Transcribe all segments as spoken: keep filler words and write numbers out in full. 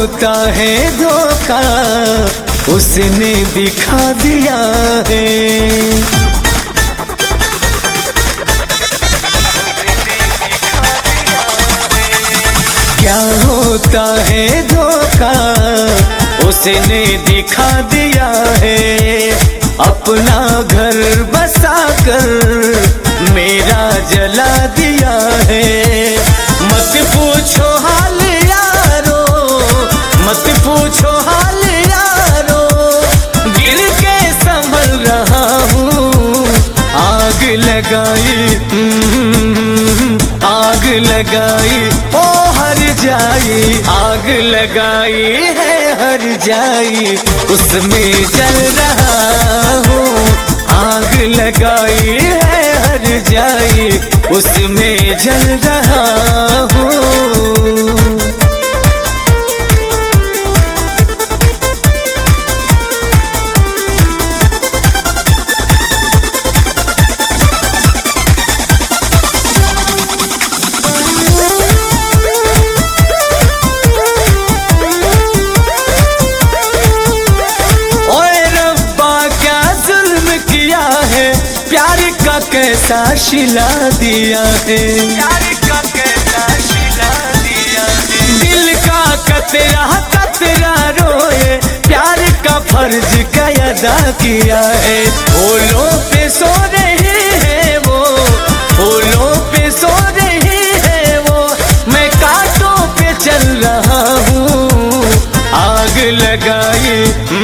होता है धोखा उसने दिखा दिया है। क्या होता है धोखा उसने दिखा दिया है। अपना घर बसा कर मेरा जला दिया है। मत पूछो हाल यारो, मत पूछो हाल यारो, गिर के संभल रहा हूँ। आग लगाई आग लगाई ओ हर जाई, आग लगाई है हर जाई उसमें जल रहा हूँ। आग लगाई है हर जाई उसमें जल रहा हूँ। कैसा शिला दिया है, प्यार का कैसा शिला दिया है। दिल का कतरा कतरा रोए प्यार का फर्ज का अदा किया है। फूलों पे सो रही है वो, फूलों पे सो रही है वो, मैं कांटों पे चल रहा हूँ। आग लगाई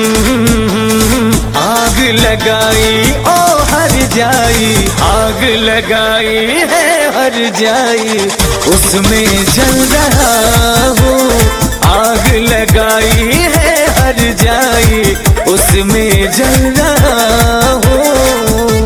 आग लगाई ओ हर जाई, आग लगाई है हर जाई उसमें जल रहा हूँ। आग लगाई है हर जाई उसमें जल रहा हूँ।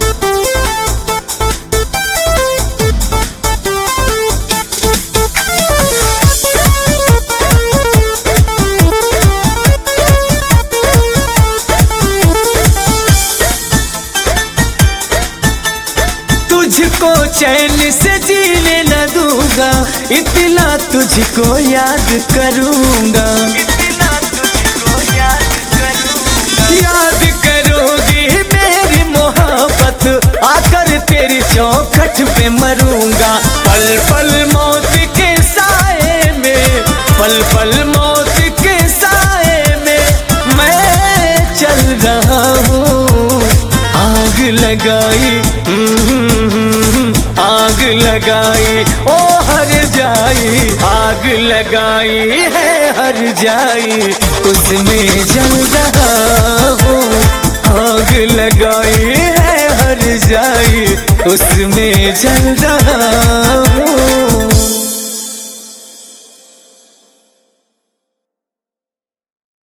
तुझको चैन से जीने न दूंगा, इतना तुझको याद करूंगा। इतना तुझको याद करूंगा। याद करोगी मेरी मोहब्बत आकर तेरी चौखट पे मरूंगा। पल पल मौत के साए में, पल पल मौत के साए में मैं चल रहा हूँ। आग लगाई आग लगाई ओ हर जाई, आग लगाई है हर जाई उसमें जल रहा हूँ। आग लगाई है हर जाई उसमें जल रहा हूँ।